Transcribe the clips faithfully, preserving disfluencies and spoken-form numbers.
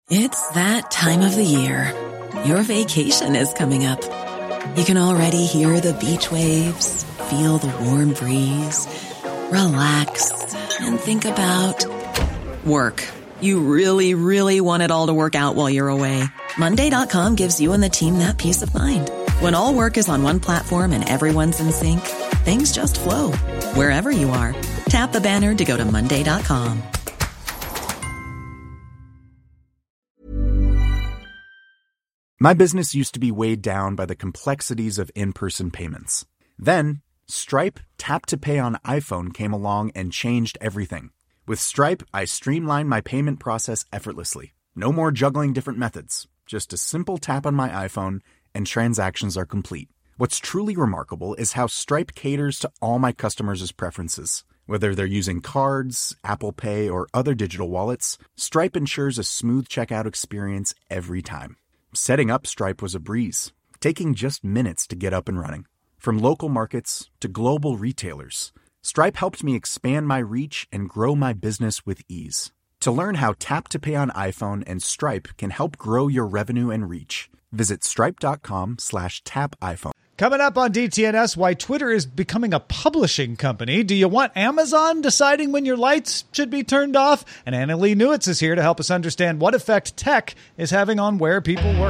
It's that time of the year. Your vacation is coming up. You can already hear the beach waves, feel the warm breeze, relax, and think about work. You really, really want it all to work out while you're away. Monday dot com gives you and the team that peace of mind. When all work is on one platform and everyone's in sync, things just flow. Wherever you are, tap the banner to go to Monday dot com. My business used to be weighed down by the complexities of in-person payments. Then, Stripe Tap to Pay on iPhone came along and changed everything. With Stripe, I streamlined my payment process effortlessly. No more juggling different methods. Just a simple tap on my iPhone and transactions are complete. What's truly remarkable is how Stripe caters to all my customers' preferences. Whether they're using cards, Apple Pay, or other digital wallets, Stripe ensures a smooth checkout experience every time. Setting up Stripe was a breeze, taking just minutes to get up and running. From local markets to global retailers, Stripe helped me expand my reach and grow my business with ease. To learn how Tap to Pay on iPhone and Stripe can help grow your revenue and reach, visit stripe.com slash tap iPhone. Coming up on D T N S, why Twitter is becoming a publishing company. Do you want Amazon deciding when your lights should be turned off? And Annalee Newitz is here to help us understand what effect tech is having on where people work.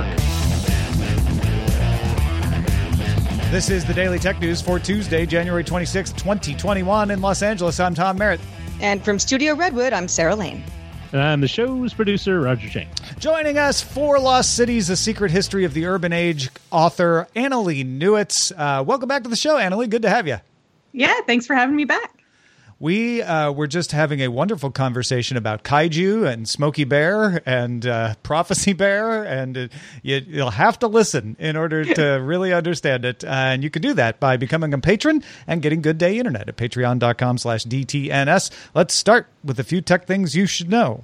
This is the Daily Tech News for Tuesday, January twenty-sixth, twenty twenty-one. In Los Angeles, I'm Tom Merritt. And from Studio Redwood, I'm Sarah Lane. And I'm the show's producer, Roger Chang. Joining us, For Lost Cities, A Secret History of the Urban Age author, Annalee Newitz. Uh, welcome back to the show, Annalee. Good to have you. Yeah, thanks for having me back. We uh, were just having a wonderful conversation about kaiju and Smokey Bear and uh, Prophecy Bear, and uh, you, you'll have to listen in order to really understand it. Uh, and you can do that by becoming a patron and getting Good Day Internet at patreon.com slash DTNS. Let's start with a few tech things you should know.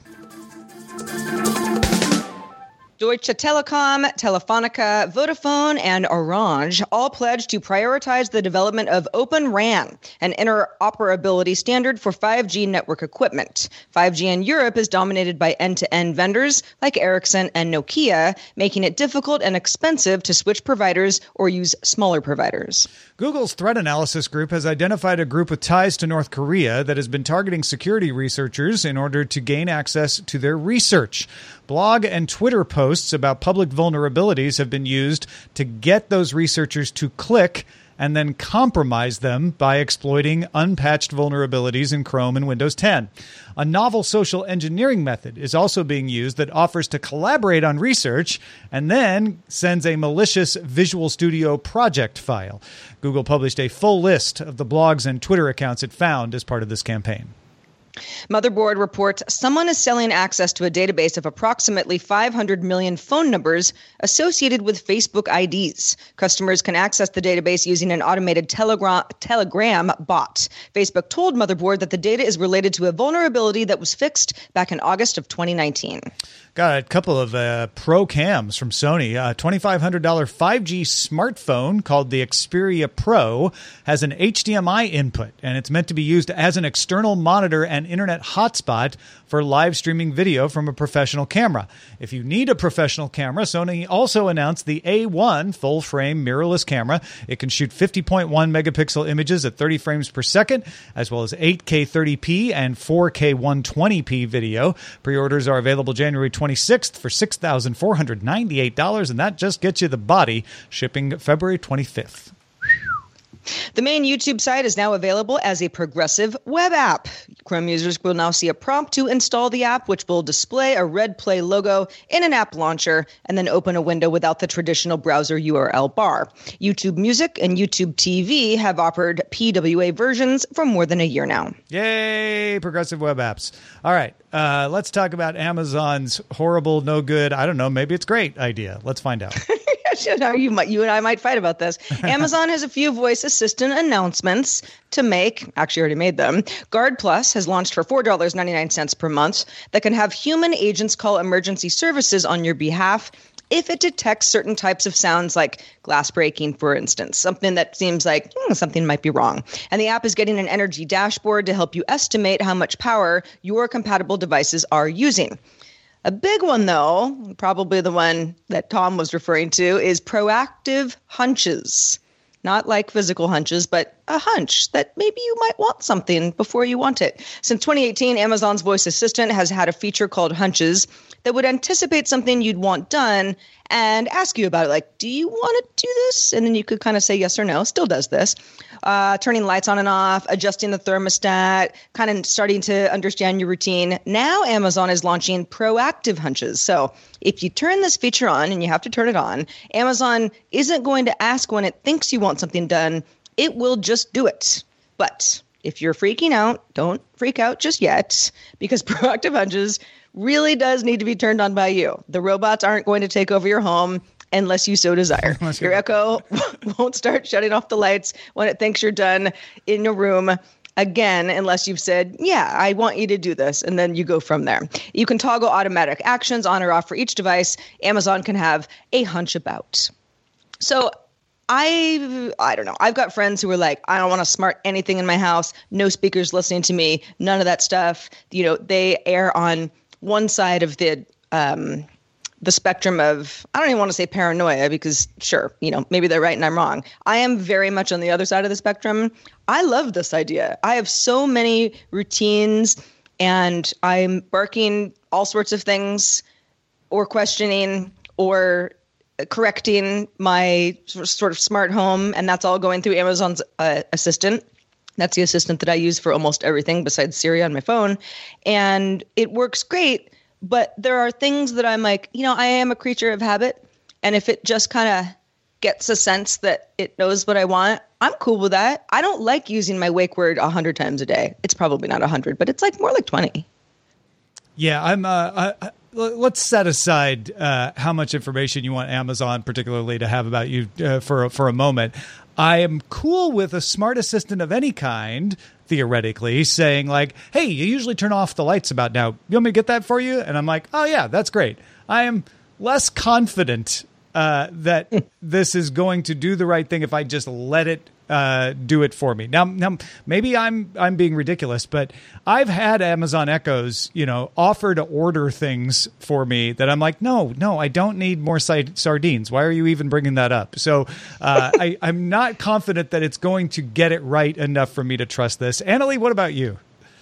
Deutsche Telekom, Telefonica, Vodafone, and Orange all pledged to prioritize the development of Open R A N, an interoperability standard for five G network equipment. five G in Europe is dominated by end-to-end vendors like Ericsson and Nokia, making it difficult and expensive to switch providers or use smaller providers. Google's threat analysis group has identified a group with ties to North Korea that has been targeting security researchers in order to gain access to their research. Blog and Twitter posts about public vulnerabilities have been used to get those researchers to click and then compromise them by exploiting unpatched vulnerabilities in Chrome and Windows ten. A novel social engineering method is also being used that offers to collaborate on research and then sends a malicious Visual Studio project file. Google published a full list of the blogs and Twitter accounts it found as part of this campaign. Motherboard reports someone is selling access to a database of approximately five hundred million phone numbers associated with Facebook I Ds. Customers can access the database using an automated telegram, telegram bot. Facebook told Motherboard that the data is related to a vulnerability that was fixed back in August of twenty nineteen. Got a couple of uh, pro cams from Sony. A twenty-five hundred dollars five G smartphone called the Xperia Pro has an H D M I input, and it's meant to be used as an external monitor and internet hotspot for live streaming video from a professional camera. If you need a professional camera, Sony also announced the A one full-frame mirrorless camera. It can shoot fifty point one megapixel images at thirty frames per second, as well as eight K thirty p and four K one twenty p video. Pre-orders are available January twenty-sixth for six thousand four hundred ninety-eight dollars, and that just gets you the body, shipping February twenty-fifth. The main YouTube site is now available as a progressive web app. Chrome users will now see a prompt to install the app, which will display a red Play logo in an app launcher and then open a window without the traditional browser U R L bar. YouTube Music and YouTube T V have offered P W A versions for more than a year now. Yay, progressive web apps. All right, uh, let's talk about Amazon's horrible, no good, I don't know, maybe it's great idea. Let's find out. You might, you and I might fight about this. Amazon has a few voice assistant announcements to make. Actually, already made them. Guard Plus has launched for four dollars and ninety-nine cents per month that can have human agents call emergency services on your behalf if it detects certain types of sounds like glass breaking, for instance, something that seems like hmm, something might be wrong. And the app is getting an energy dashboard to help you estimate how much power your compatible devices are using. A big one, though, probably the one that Tom was referring to, is proactive hunches. Not like physical hunches, but a hunch that maybe you might want something before you want it. Since twenty eighteen, Amazon's voice assistant has had a feature called Hunches that would anticipate something you'd want done and ask you about it. Like, do you want to do this? And then you could kind of say yes or no. Still does this. Uh, turning lights on and off, adjusting the thermostat, kind of starting to understand your routine. Now Amazon is launching proactive hunches. So if you turn this feature on, and you have to turn it on, Amazon isn't going to ask when it thinks you want something done. It will just do it. But if you're freaking out, don't freak out just yet, because proactive hunches really does need to be turned on by you. The robots aren't going to take over your home unless you so desire. Your Echo won't start shutting off the lights when it thinks you're done in your room again, unless you've said, yeah, I want you to do this. And then you go from there. You can toggle automatic actions on or off for each device. Amazon can have a hunch about. So I I don't know. I've got friends who are like, I don't want to smart anything in my house. No speakers listening to me. None of that stuff. You know, they err on one side of the um, the spectrum of, I don't even want to say paranoia, because sure, you know, maybe they're right and I'm wrong. I am very much on the other side of the spectrum. I love this idea. I have so many routines, and I'm barking all sorts of things or questioning or correcting my sort of smart home, and that's all going through Amazon's uh, assistant. That's the assistant that I use for almost everything besides Siri on my phone. And it works great, but there are things that I'm like, you know, I am a creature of habit. And if it just kind of gets a sense that it knows what I want, I'm cool with that. I don't like using my wake word a hundred times a day. It's probably not a hundred, but it's like more like twenty. Yeah, I'm. Uh, I, let's set aside uh, how much information you want Amazon particularly to have about you uh, for for a moment. I am cool with a smart assistant of any kind, theoretically, saying like, hey, you usually turn off the lights about now. You want me to get that for you? And I'm like, oh, yeah, that's great. I am less confident uh, that this is going to do the right thing if I just let it uh, do it for me. Now, now, maybe I'm I'm being ridiculous, but I've had Amazon Echoes, you know, offer to order things for me that I'm like, no, no, I don't need more sardines. Why are you even bringing that up? So uh, I, I'm not confident that it's going to get it right enough for me to trust this. Annalie, what about you?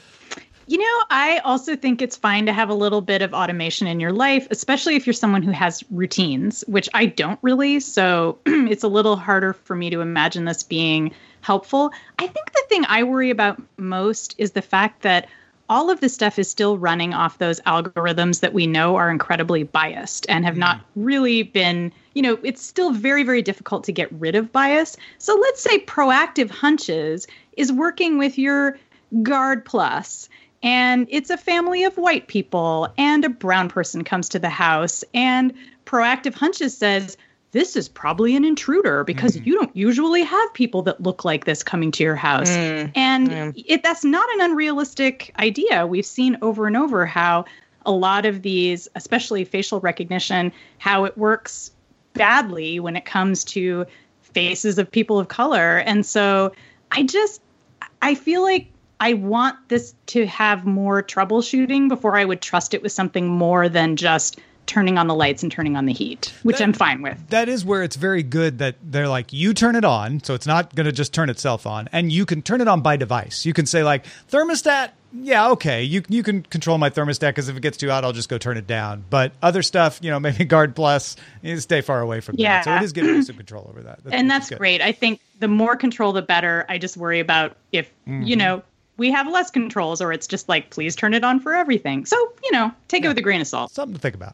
You know, I also think it's fine to have a little bit of automation in your life, especially if you're someone who has routines, which I don't really. So it's a little harder for me to imagine this being helpful. I think the thing I worry about most is the fact that all of this stuff is still running off those algorithms that we know are incredibly biased and have not really been, you know, it's still very, very difficult to get rid of bias. So let's say proactive hunches is working with your Guard Plus, and it's a family of white people, and a brown person comes to the house, and proactive hunches says, this is probably an intruder because mm. you don't usually have people that look like this coming to your house. Mm. And mm. It, that's not an unrealistic idea. We've seen over and over how a lot of these, especially facial recognition, how it works badly when it comes to faces of people of color. And so I just, I feel like I want this to have more troubleshooting before I would trust it with something more than just turning on the lights and turning on the heat, which that, I'm fine with. That is where it's very good that they're like, you turn it on, so it's not going to just turn itself on, and you can turn it on by device. You can say like, thermostat, yeah, okay, you you can control my thermostat because if it gets too hot, I'll just go turn it down. But other stuff, you know, maybe Guard Plus, you stay far away from yeah. that. So it is giving you some control over that. That's, and that's good. Great. I think the more control, the better. I just worry about if, mm-hmm. you know, we have less controls, or it's just like, please turn it on for everything. So, you know, take yeah. it with a grain of salt. Something to think about.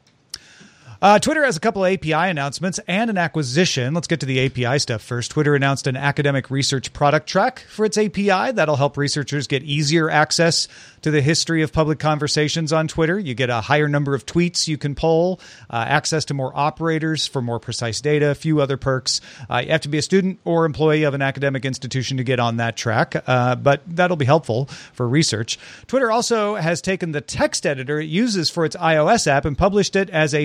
Uh, Twitter has a couple of A P I announcements and an acquisition. Let's get to the A P I stuff first. Twitter announced an academic research product track for its A P I. That'll help researchers get easier access to the history of public conversations on Twitter. You get a higher number of tweets you can poll, uh, access to more operators for more precise data, a few other perks. Uh, you have to be a student or employee of an academic institution to get on that track, uh, but that'll be helpful for research. Twitter also has taken the text editor it uses for its iOS app and published it as a standalone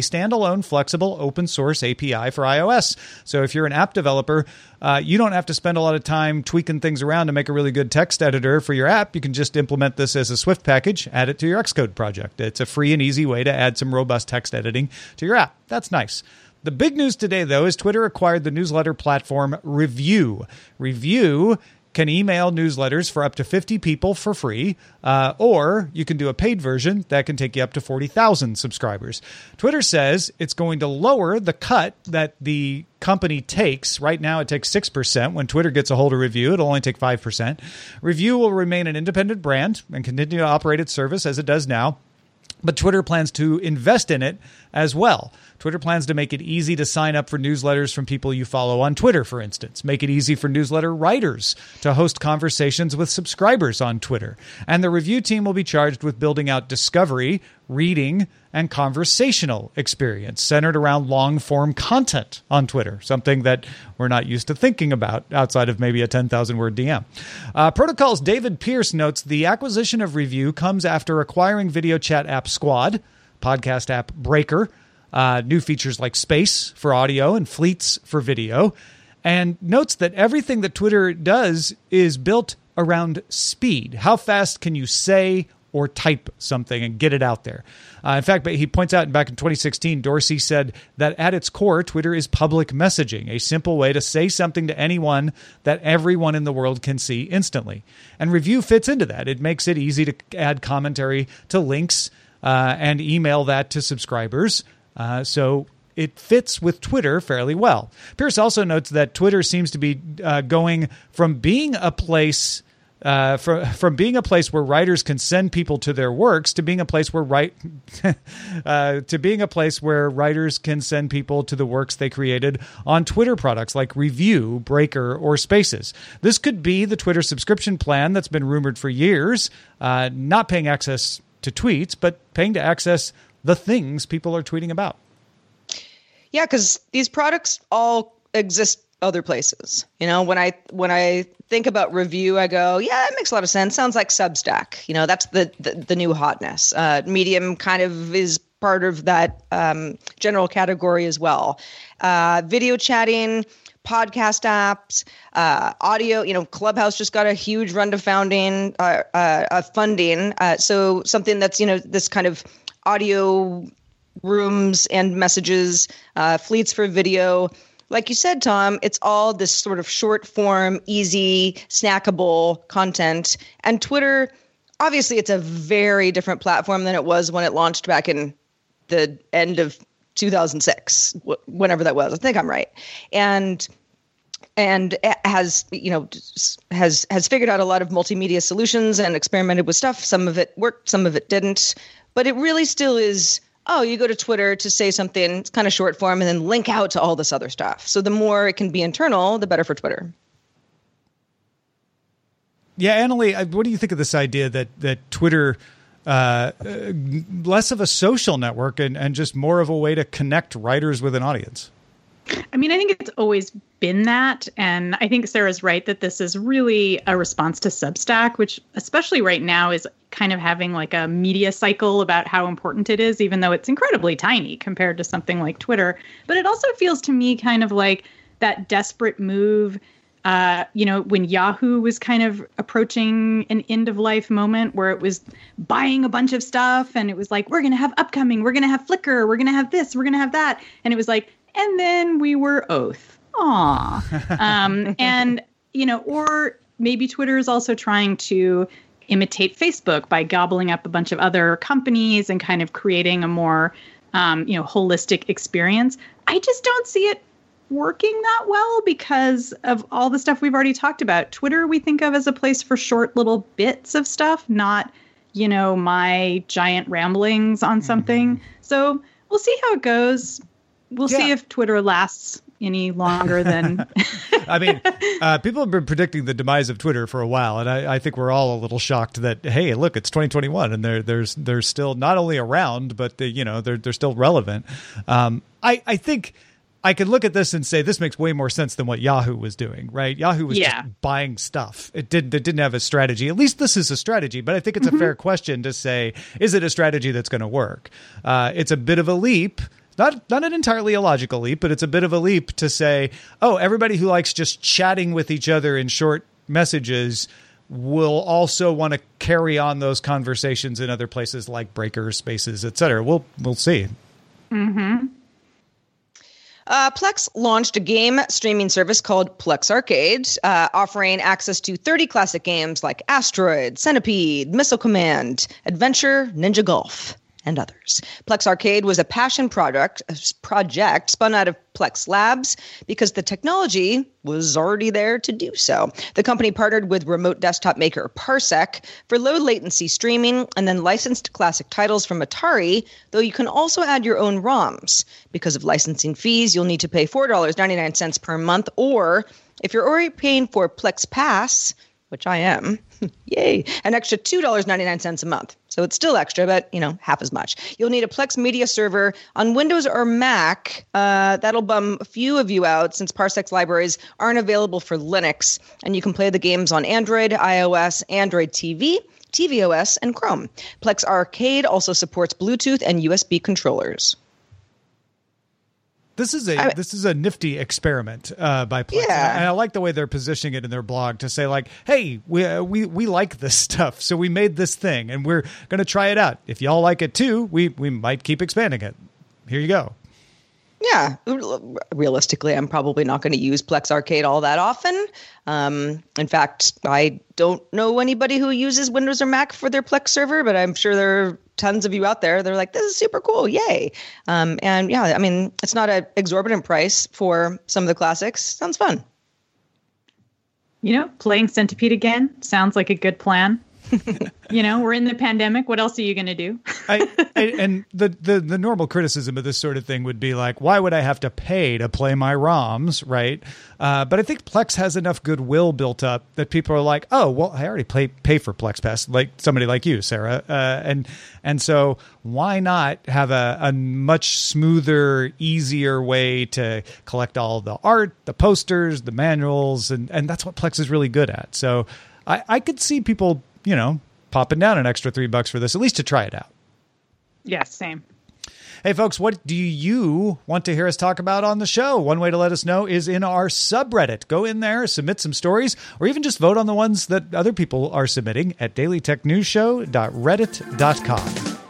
standalone, flexible, open source A P I for iOS. So if you're an app developer, uh, you don't have to spend a lot of time tweaking things around to make a really good text editor for your app. You can just implement this as a Swift package, add it to your Xcode project. It's a free and easy way to add some robust text editing to your app. That's nice. The big news today, though, is Twitter acquired the newsletter platform Review. Review can email newsletters for up to fifty people for free, uh, or you can do a paid version that can take you up to forty thousand subscribers. Twitter says it's going to lower the cut that the company takes. Right now, it takes six percent. When Twitter gets a hold of Review, it'll only take five percent. Review will remain an independent brand and continue to operate its service as it does now. But Twitter plans to invest in it as well. Twitter plans to make it easy to sign up for newsletters from people you follow on Twitter, for instance. Make it easy for newsletter writers to host conversations with subscribers on Twitter. And the Review team will be charged with building out discovery, reading, and conversational experience centered around long-form content on Twitter, something that we're not used to thinking about outside of maybe a ten thousand word D M. Uh, Protocol's David Pierce notes the acquisition of Review comes after acquiring video chat app Squad, podcast app Breaker, uh, new features like Space for audio and Fleets for video, and notes that everything that Twitter does is built around speed. How fast can you say or type something and get it out there? Uh, in fact, but he points out back in twenty sixteen, Dorsey said that at its core, Twitter is public messaging, a simple way to say something to anyone that everyone in the world can see instantly. And Review fits into that. It makes it easy to add commentary to links uh, and email that to subscribers. Uh, so it fits with Twitter fairly well. Pierce also notes that Twitter seems to be uh, going from being a place Uh, from from being a place where writers can send people to their works to being a place where write uh, to being a place where writers can send people to the works they created on Twitter products like Review, Breaker, or Spaces. This could be the Twitter subscription plan that's been rumored for years, uh, not paying access to tweets, but paying to access the things people are tweeting about. Yeah, because these products all exist other places. You know, when I when I think about Review, I go, yeah, it makes a lot of sense. Sounds like Substack. You know, that's the the, the new hotness. Uh, Medium kind of is part of that um, general category as well. Uh, video chatting, podcast apps, uh, audio. You know, Clubhouse just got a huge run to founding uh, uh, uh, funding. Uh, so something that's, you know, this kind of audio rooms and messages, uh, Fleets for video. Like you said, Tom, it's all this sort of short form, easy, snackable content. And Twitter, obviously, it's a very different platform than it was when it launched back in the end of two thousand six, whenever that was. I think I'm right. And and has, you know, has has figured out a lot of multimedia solutions and experimented with stuff. Some of it worked, some of it didn't. But it really still is, oh, you go to Twitter to say something, it's kind of short form, and then link out to all this other stuff. So the more it can be internal, the better for Twitter. Yeah, Annalie, what do you think of this idea that that Twitter, uh, less of a social network and, and just more of a way to connect writers with an audience? I mean, I think it's always been that. And I think Sarah's right that this is really a response to Substack, which especially right now is kind of having like a media cycle about how important it is, even though it's incredibly tiny compared to something like Twitter. But it also feels to me kind of like that desperate move, uh, you know, when Yahoo was kind of approaching an end of life moment where it was buying a bunch of stuff and it was like, we're going to have Upcoming, we're going to have Flickr, we're going to have this, we're going to have that. And it was like, and then we were Oath. Aw. um, and, you know, or maybe Twitter is also trying to imitate Facebook by gobbling up a bunch of other companies and kind of creating a more, um, you know, holistic experience. I just don't see it working that well because of all the stuff we've already talked about. Twitter, we think of as a place for short little bits of stuff, not, you know, my giant ramblings on something. Mm-hmm. So we'll see how it goes. We'll yeah. see if Twitter lasts any longer than... I mean, uh, people have been predicting the demise of Twitter for a while, and I, I think we're all a little shocked that, hey, look, it's twenty twenty-one, and they're there's they're still not only around, but they, you know they're they're still relevant. Um, I I think I could look at this and say this makes way more sense than what Yahoo was doing, right? Yahoo was yeah. just buying stuff. It did it didn't have a strategy. At least this is a strategy, but I think it's mm-hmm. a fair question to say, is it a strategy that's going to work? Uh, it's a bit of a leap. Not not an entirely illogical leap, but it's a bit of a leap to say, oh, everybody who likes just chatting with each other in short messages will also want to carry on those conversations in other places like Breaker, Spaces, et cetera. We'll we'll see. Mm-hmm. Uh, Plex launched a game streaming service called Plex Arcade, uh, offering access to thirty classic games like Asteroid, Centipede, Missile Command, Adventure, Ninja Golf, and others. Plex Arcade was a passion project, project spun out of Plex Labs because the technology was already there to do so. The company partnered with remote desktop maker Parsec for low latency streaming and then licensed classic titles from Atari, though you can also add your own ROMs. Because of licensing fees, you'll need to pay four dollars and ninety-nine cents per month, or if you're already paying for Plex Pass, which I am, yay, an extra two dollars and ninety-nine cents a month. So it's still extra, but, you know, half as much. You'll need a Plex media server on Windows or Mac. Uh, that'll bum a few of you out since Parsec's libraries aren't available for Linux. And you can play the games on Android, iOS, Android T V, tvOS, and Chrome. Plex Arcade also supports Bluetooth and U S B controllers. This is a I, this is a nifty experiment uh, by Plex, yeah. and I like the way they're positioning it in their blog to say like, "Hey, we uh, we we like this stuff, so we made this thing, and we're going to try it out. If y'all like it too, we we might keep expanding it. Here you go." Yeah, realistically, I'm probably not going to use Plex Arcade all that often. Um, in fact, I don't know anybody who uses Windows or Mac for their Plex server, but I'm sure there are tons of you out there. They're like, this is super cool. Yay. Um, and yeah, I mean, it's not an exorbitant price for some of the classics. Sounds fun. You know, playing Centipede again sounds like a good plan. You know, we're in the pandemic. What else are you going to do? I, I, and the, the the normal criticism of this sort of thing would be like, why would I have to pay to play my ROMs, right? Uh, but I think Plex has enough goodwill built up that people are like, oh, well, I already pay pay for Plex Pass, like somebody like you, Sarah. Uh, and and so why not have a, a much smoother, easier way to collect all the art, the posters, the manuals, and, and that's what Plex is really good at. So I, I could see people, you know, popping down an extra three bucks for this, at least to try it out. Yeah, same. Hey, folks, what do you want to hear us talk about on the show? One way to let us know is in our subreddit. Go in there, submit some stories, or even just vote on the ones that other people are submitting at daily tech news show dot reddit dot com.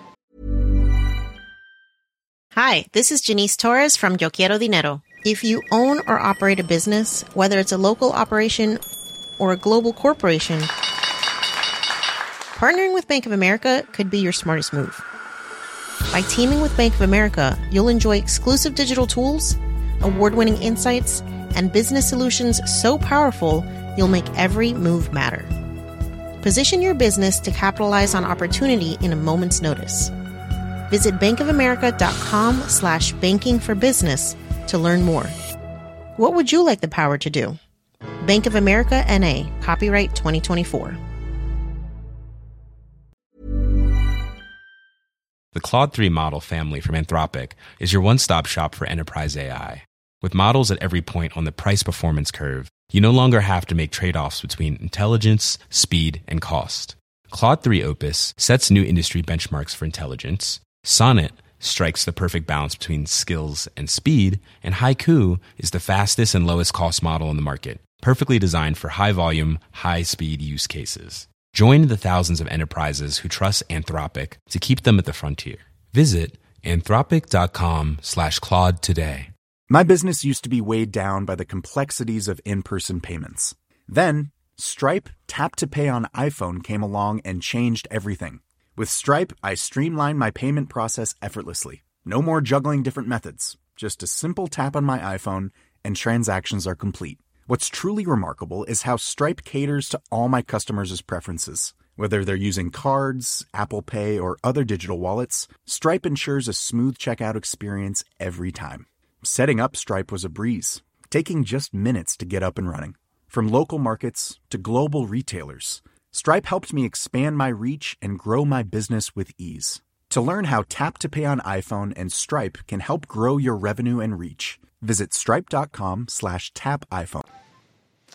Hi, this is Janice Torres from Yo Quiero Dinero. If you own or operate a business, whether it's a local operation or a global corporation, partnering with Bank of America could be your smartest move. By teaming with Bank of America, you'll enjoy exclusive digital tools, award-winning insights, and business solutions so powerful, you'll make every move matter. Position your business to capitalize on opportunity in a moment's notice. Visit bankofamerica.com slash banking for business to learn more. What would you like the power to do? Bank of America N A, copyright twenty twenty-four. The Claude three model family from Anthropic is your one-stop shop for enterprise A I. With models at every point on the price-performance curve, you no longer have to make trade-offs between intelligence, speed, and cost. Claude three Opus sets new industry benchmarks for intelligence, Sonnet strikes the perfect balance between skills and speed, and Haiku is the fastest and lowest cost model in the market, perfectly designed for high-volume, high-speed use cases. Join the thousands of enterprises who trust Anthropic to keep them at the frontier. Visit anthropic.com slash Claude today. My business used to be weighed down by the complexities of in-person payments. Then, Stripe Tap to Pay on iPhone came along and changed everything. With Stripe, I streamlined my payment process effortlessly. No more juggling different methods. Just a simple tap on my iPhone and transactions are complete. What's truly remarkable is how Stripe caters to all my customers' preferences. Whether they're using cards, Apple Pay, or other digital wallets, Stripe ensures a smooth checkout experience every time. Setting up Stripe was a breeze, taking just minutes to get up and running. From local markets to global retailers, Stripe helped me expand my reach and grow my business with ease. To learn how Tap to Pay on iPhone and Stripe can help grow your revenue and reach, visit stripe.com slash tap iPhone.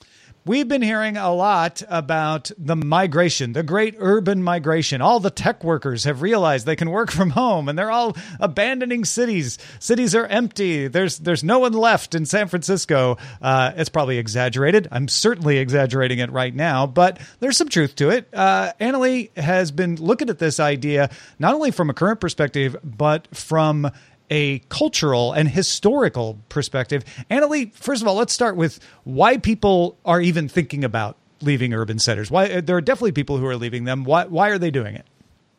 We've been hearing a lot about the migration, the great urban migration. All the tech workers have realized they can work from home, and they're all abandoning cities. Cities are empty. There's there's no one left in San Francisco. Uh, it's probably exaggerated. I'm certainly exaggerating it right now, but there's some truth to it. Uh, Annalee has been looking at this idea not only from a current perspective, but from a cultural and historical perspective. Annalee, first of all, let's start with why people are even thinking about leaving urban centers. Why there are definitely people who are leaving them. Why why are they doing it?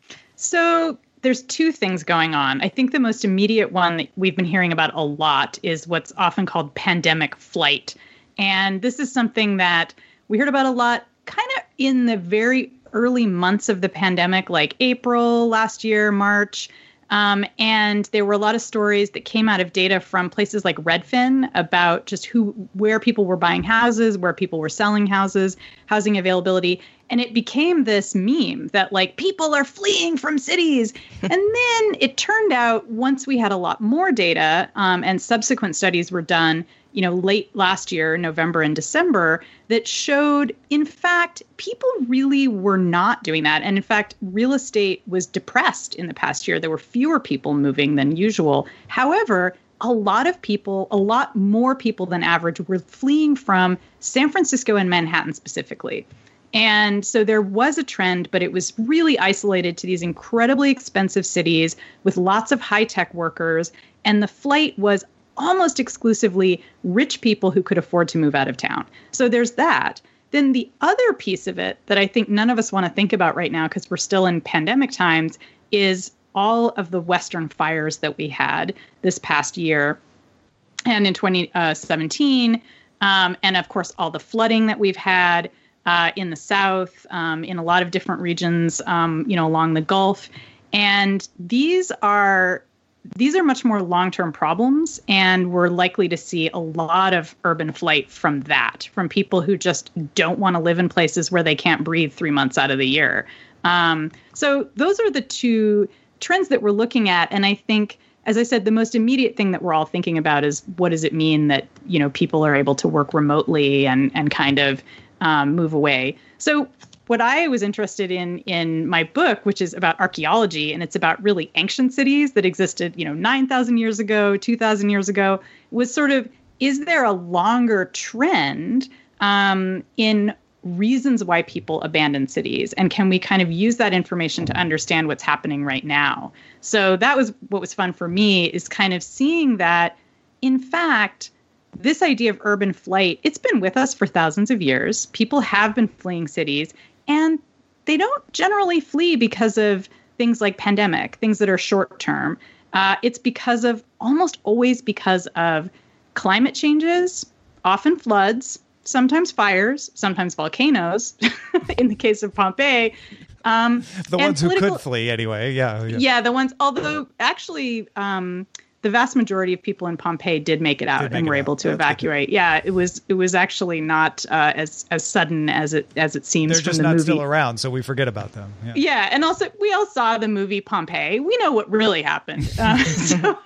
So there's two things going on. I think the most immediate one that we've been hearing about a lot is what's often called pandemic flight. And this is something that we heard about a lot kind of in the very early months of the pandemic, like April last year, March. Um, and there were a lot of stories that came out of data from places like Redfin about just who, where people were buying houses, where people were selling houses, housing availability. And it became this meme that like people are fleeing from cities. And then it turned out once we had a lot more data um, and subsequent studies were done, you know, late last year, November and December, that showed, in fact, people really were not doing that. And in fact, real estate was depressed in the past year. There were fewer people moving than usual. However, a lot of people, a lot more people than average, were fleeing from San Francisco and Manhattan specifically. And so there was a trend, but it was really isolated to these incredibly expensive cities with lots of high-tech workers. And the flight was almost exclusively rich people who could afford to move out of town. So there's that. Then the other piece of it that I think none of us want to think about right now because we're still in pandemic times is all of the Western fires that we had this past year and in twenty seventeen. Um, and of course, all the flooding that we've had uh, in the South, um, in a lot of different regions, um, you know, along the Gulf. And these are These are much more long-term problems, and we're likely to see a lot of urban flight from that, from people who just don't want to live in places where they can't breathe three months out of the year. Um, so those are the two trends that we're looking at. And I think, as I said, the most immediate thing that we're all thinking about is what does it mean that, you know, people are able to work remotely and, and kind of um, move away. So what I was interested in in my book, which is about archaeology, and it's about really ancient cities that existed, you know, nine thousand years ago, two thousand years ago, was sort of, is there a longer trend um, in reasons why people abandon cities? And can we kind of use that information to understand what's happening right now? So that was what was fun for me, is kind of seeing that, in fact, this idea of urban flight, it's been with us for thousands of years. People have been fleeing cities. And they don't generally flee because of things like pandemic, things that are short term. Uh, it's because of, almost always because of climate changes, often floods, sometimes fires, sometimes volcanoes, in the case of Pompeii. Um, the ones who could flee anyway. Yeah, yeah. Yeah, the ones, although actually um, the vast majority of people in Pompeii did make it out and were able to evacuate. Yeah, it was it was actually not uh, as as sudden as it as it seems. They're just from the not movie. Still around, so we forget about them. Yeah. yeah, and also we all saw the movie Pompeii. We know what really happened. Uh, so,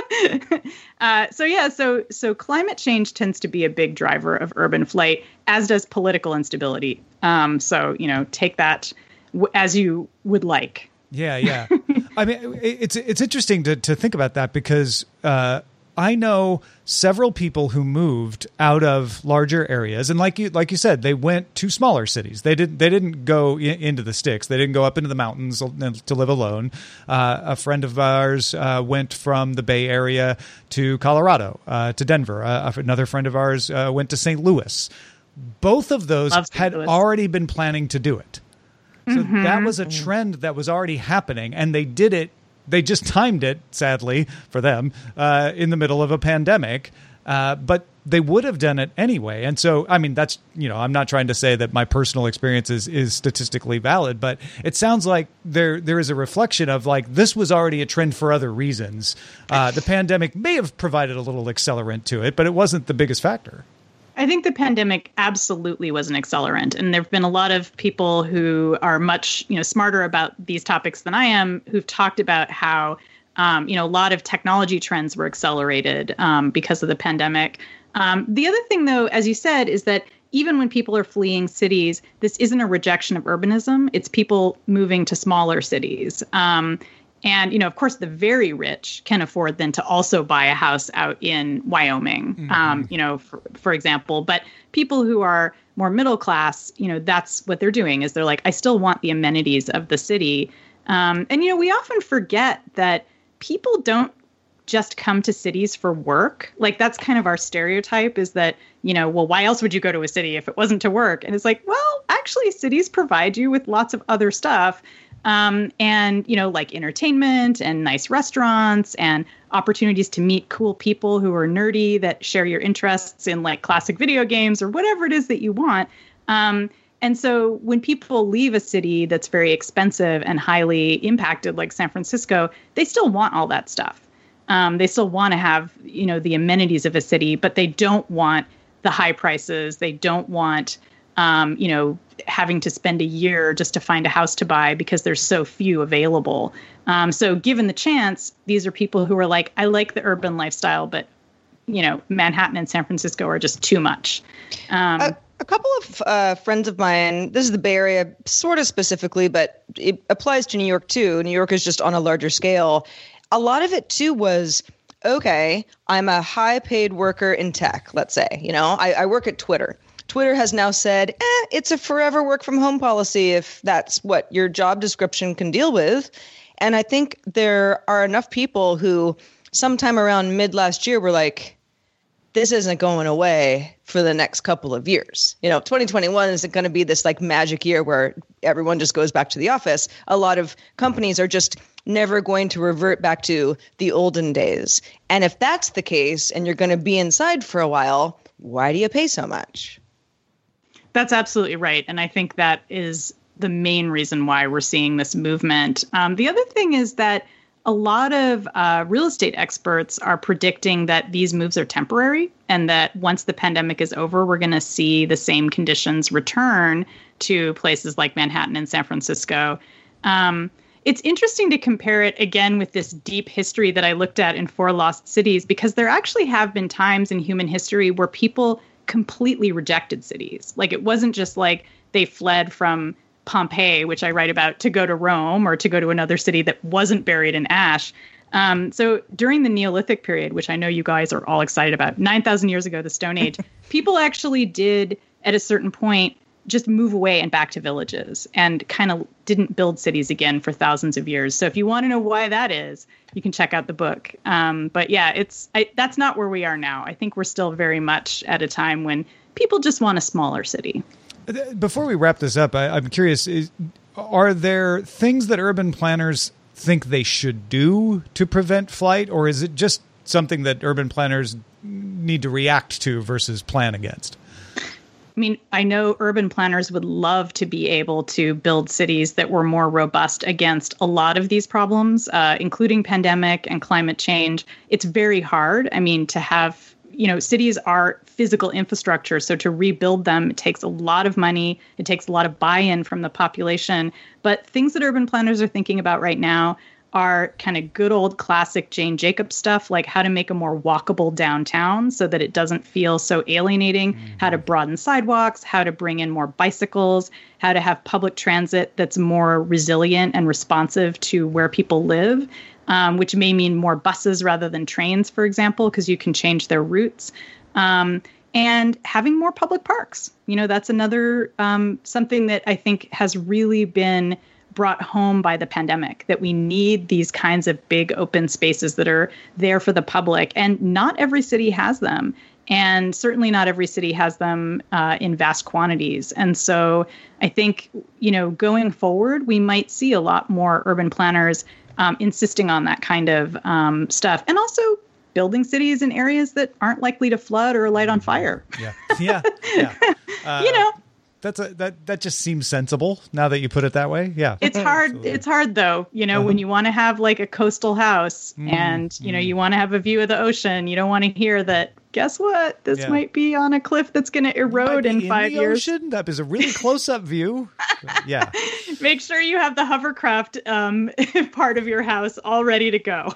uh, so yeah, so so climate change tends to be a big driver of urban flight, as does political instability. Um, so you know, take that w- as you would like. Yeah, yeah. I mean, it's it's interesting to to think about that because uh, I know several people who moved out of larger areas, and like you like you said, they went to smaller cities. They didn't they didn't go in, into the sticks. They didn't go up into the mountains to live alone. Uh, a friend of ours uh, went from the Bay Area to Colorado, uh, to Denver. Uh, another friend of ours uh, went to Saint Louis. Both of those had Louis. already been planning to do it. So mm-hmm. that was a trend that was already happening, and they did it. They just timed it, sadly for them, uh, in the middle of a pandemic. Uh, but they would have done it anyway. And so, I mean, that's, you know, I'm not trying to say that my personal experience is, is statistically valid, but it sounds like there there is a reflection of like this was already a trend for other reasons. Uh, the pandemic may have provided a little accelerant to it, but it wasn't the biggest factor. I think the pandemic absolutely was an accelerant. And there have been a lot of people who are much, you know, smarter about these topics than I am, who've talked about how, um, you know, a lot of technology trends were accelerated um, because of the pandemic. Um, the other thing, though, as you said, is that even when people are fleeing cities, this isn't a rejection of urbanism. It's people moving to smaller cities. Um, and, you know, of course, the very rich can afford then to also buy a house out in Wyoming, mm-hmm. um, you know, for, for example. But people who are more middle class, you know, that's what they're doing is they're like, I still want the amenities of the city. Um, and, you know, we often forget that people don't just come to cities for work. Like that's kind of our stereotype is that, you know, well, why else would you go to a city if it wasn't to work? And it's like, well, actually cities provide you with lots of other stuff. Um, and, you know, like entertainment and nice restaurants and opportunities to meet cool people who are nerdy that share your interests in like classic video games or whatever it is that you want. Um, and so when people leave a city that's very expensive and highly impacted like San Francisco, they still want all that stuff. Um, they still want to have, you know, the amenities of a city, but they don't want the high prices. They don't want, um, you know, having to spend a year just to find a house to buy because there's so few available. Um, so given the chance, these are people who are like, I like the urban lifestyle, but, you know, Manhattan and San Francisco are just too much. Um, a, a couple of uh, friends of mine, this is the Bay Area sort of specifically, but it applies to New York too. New York is just on a larger scale. A lot of it, too, was, okay, I'm a high-paid worker in tech, let's say. You know, I, I work at Twitter. Twitter has now said, eh, it's a forever work-from-home policy if that's what your job description can deal with. And I think there are enough people who sometime around mid-last year were like, this isn't going away for the next couple of years. You know, twenty twenty-one isn't going to be this like magic year where everyone just goes back to the office. A lot of companies are just never going to revert back to the olden days. And if that's the case and you're going to be inside for a while, why do you pay so much? That's absolutely right. And I think that is the main reason why we're seeing this movement. Um, the other thing is that a lot of uh, real estate experts are predicting that these moves are temporary and that once the pandemic is over, we're going to see the same conditions return to places like Manhattan and San Francisco. Um, it's interesting to compare it again with this deep history that I looked at in Four Lost Cities, because there actually have been times in human history where people completely rejected cities. Like it wasn't just like they fled from Pompeii, which I write about, to go to Rome or to go to another city that wasn't buried in ash. Um, so during the Neolithic period, which I know you guys are all excited about, nine thousand years ago, the Stone Age, people actually did at a certain point just move away and back to villages and kind of didn't build cities again for thousands of years. So if you want to know why that is, you can check out the book. Um, but yeah, it's I, that's not where we are now. I think we're still very much at a time when people just want a smaller city. Before we wrap this up, I, I'm curious, is, are there things that urban planners think they should do to prevent flight, or is it just something that urban planners need to react to versus plan against? I mean, I know urban planners would love to be able to build cities that were more robust against a lot of these problems, uh, including pandemic and climate change. It's very hard. I mean, to have, you know, cities are physical infrastructure. So to rebuild them, it takes a lot of money. It takes a lot of buy-in from the population. But things that urban planners are thinking about right now are kind of good old classic Jane Jacobs stuff, like how to make a more walkable downtown so that it doesn't feel so alienating, mm-hmm. how to broaden sidewalks, how to bring in more bicycles, how to have public transit that's more resilient and responsive to where people live, um, which may mean more buses rather than trains, for example, because you can change their routes. Um, and having more public parks. You know, that's another um, something that I think has really been brought home by the pandemic, that we need these kinds of big open spaces that are there for the public. And not every city has them. And certainly not every city has them uh, in vast quantities. And so I think, you know, going forward, we might see a lot more urban planners um, insisting on that kind of um, stuff. And also building cities in areas that aren't likely to flood or light on fire. Yeah. Yeah. Yeah. Uh, you know, That's a, that that just seems sensible now that you put it that way. Yeah. It's hard. Absolutely. It's hard, though, you know, uh-huh. when you want to have like a coastal house mm, and, you mm. know, you want to have a view of the ocean. You don't want to hear that guess what? This Yeah. might be on a cliff that's going to erode in in five the years. Ocean. That is a really close-up view. Yeah. Make sure you have the hovercraft um, part of your house all ready to go.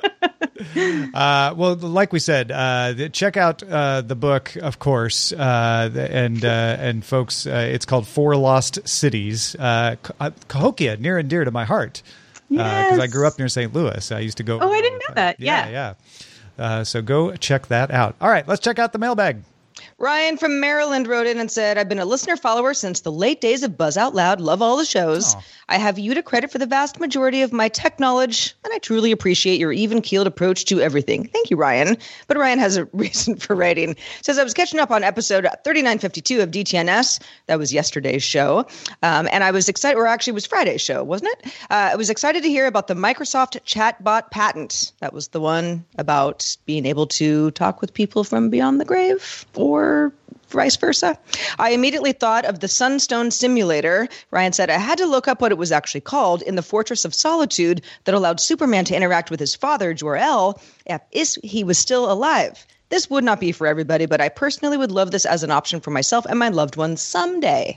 uh, well, like we said, uh, check out uh, the book, of course, uh, and uh, and folks, uh, it's called Four Lost Cities. Uh, Cahokia, near and dear to my heart, because Yes. uh, I grew up near Saint Louis. I used to go. Oh, I didn't know that. Yeah, Yeah. yeah. Uh, so go check that out. All right, let's check out the mailbag. Ryan from Maryland wrote in and said, I've been a listener follower since the late days of Buzz Out Loud. Love all the shows. Aw. I have you to credit for the vast majority of my tech knowledge, and I truly appreciate your even-keeled approach to everything. Thank you, Ryan. But Ryan has a reason for writing. Says, I was catching up on episode thirty-nine fifty-two of D T N S. That was yesterday's show. Um, and I was excited, or actually it was Friday's show, wasn't it? Uh, I was excited to hear about the Microsoft chatbot patent. That was the one about being able to talk with people from beyond the grave, or vice versa. I immediately thought of the Sunstone Simulator. Ryan said, I had to look up what it was actually called in the Fortress of Solitude that allowed Superman to interact with his father, Jor-El, if he was still alive. This would not be for everybody, but I personally would love this as an option for myself and my loved ones someday.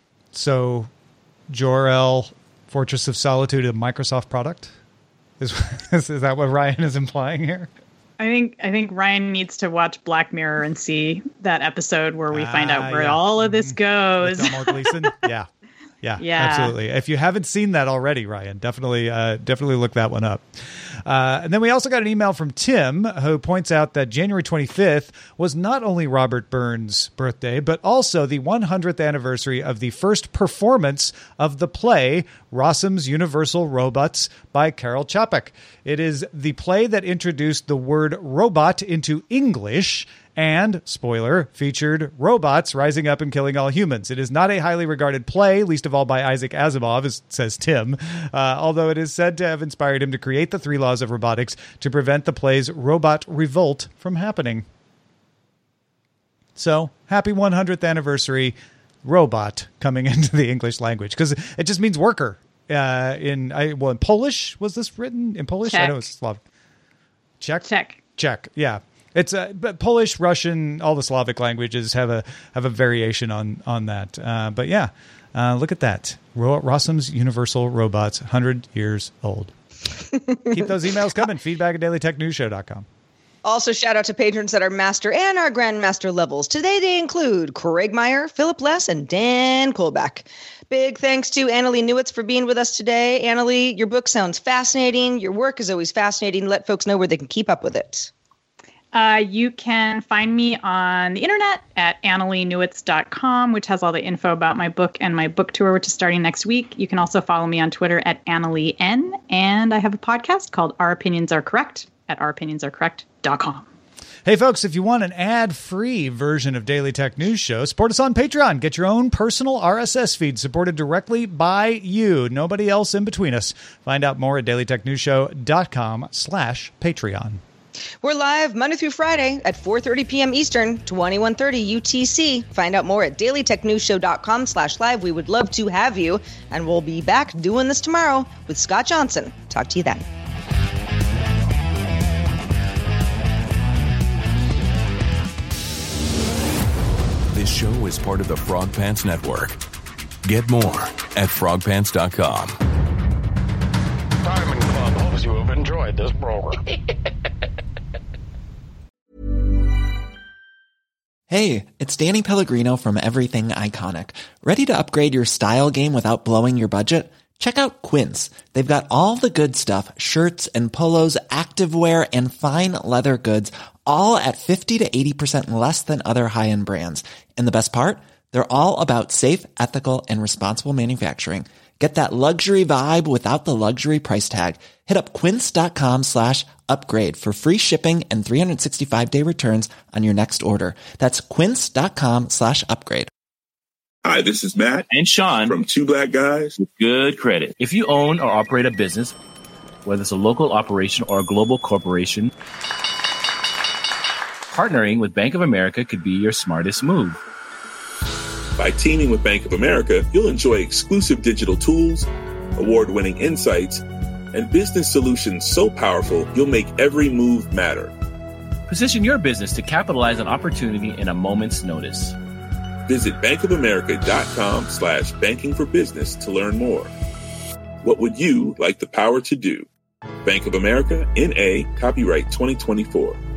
So, Jor-El, Fortress of Solitude, a Microsoft product? Is, is that what Ryan is implying here? I think I think Ryan needs to watch Black Mirror and see that episode where we find Ah, out where yeah. all of this With goes. Delmore Gleeson? Yeah. Yeah, Yeah. absolutely. If you haven't seen that already, Ryan, definitely uh, definitely look that one up. Uh, and then we also got an email from Tim who points out that January twenty-fifth was not only Robert Burns' birthday, but also the one hundredth anniversary of the first performance of the play Rossum's Universal Robots by Karel Čapek. It is the play that introduced the word robot into English and, spoiler, featured robots rising up and killing all humans. It is not a highly regarded play, least of all by Isaac Asimov, as says Tim, uh, although it is said to have inspired him to create the three laws of robotics to prevent the play's robot revolt from happening. So, happy one hundredth anniversary, robot coming into the English language, because it just means worker. Uh, in I, well, in Polish, was this written in Polish? Czech. I know it's Slav. Czech? Czech. Czech, yeah. It's uh, but Polish, Russian, all the Slavic languages have a have a variation on on that. Uh, but yeah, uh, look at that. Ro- Rossum's Universal Robots, one hundred years old. Keep those emails coming. Feedback at daily tech news show dot com. Also, shout out to patrons at our master and our grandmaster levels. Today they include Craig Meyer, Philip Less, and Dan Kolbach. Big thanks to Annalie Newitz for being with us today. Annalie, your book sounds fascinating. Your work is always fascinating. Let folks know where they can keep up with it. Uh, you can find me on the internet at annalie newitz dot com, which has all the info about my book and my book tour, which is starting next week. You can also follow me on Twitter at AnnalieN, and I have a podcast called Our Opinions Are Correct at our opinions are correct dot com. Hey, folks, if you want an ad-free version of Daily Tech News Show, support us on Patreon. Get your own personal R S S feed supported directly by you. Nobody else in between us. Find out more at daily tech news show dot com slash Patreon. We're live Monday through Friday at four thirty p.m. Eastern, twenty-one thirty U T C. Find out more at daily tech news show dot com slash live. We would love to have you, and we'll be back doing this tomorrow with Scott Johnson. Talk to you then. This show is part of the Frog Pants Network. Get more at frog pants dot com. Diamond Club hopes you have enjoyed this program. Hey, it's Danny Pellegrino from Everything Iconic. Ready to upgrade your style game without blowing your budget? Check out Quince. They've got all the good stuff, shirts and polos, activewear, and fine leather goods, all at fifty to eighty percent less than other high-end brands. And the best part? They're all about safe, ethical, and responsible manufacturing. Get that luxury vibe without the luxury price tag. Hit up quince dot com slash upgrade for free shipping and three sixty-five day returns on your next order. That's quince dot com slash upgrade. Hi, this is Matt and Sean from Two Black Guys with Good Credit. If you own or operate a business, whether it's a local operation or a global corporation, partnering with Bank of America could be your smartest move. By teaming with Bank of America, you'll enjoy exclusive digital tools, award-winning insights, and business solutions so powerful you'll make every move matter. Position your business to capitalize on opportunity in a moment's notice. Visit bankofamerica.com slash banking for business to learn more. What would you like the power to do? Bank of America, N A, copyright twenty twenty-four.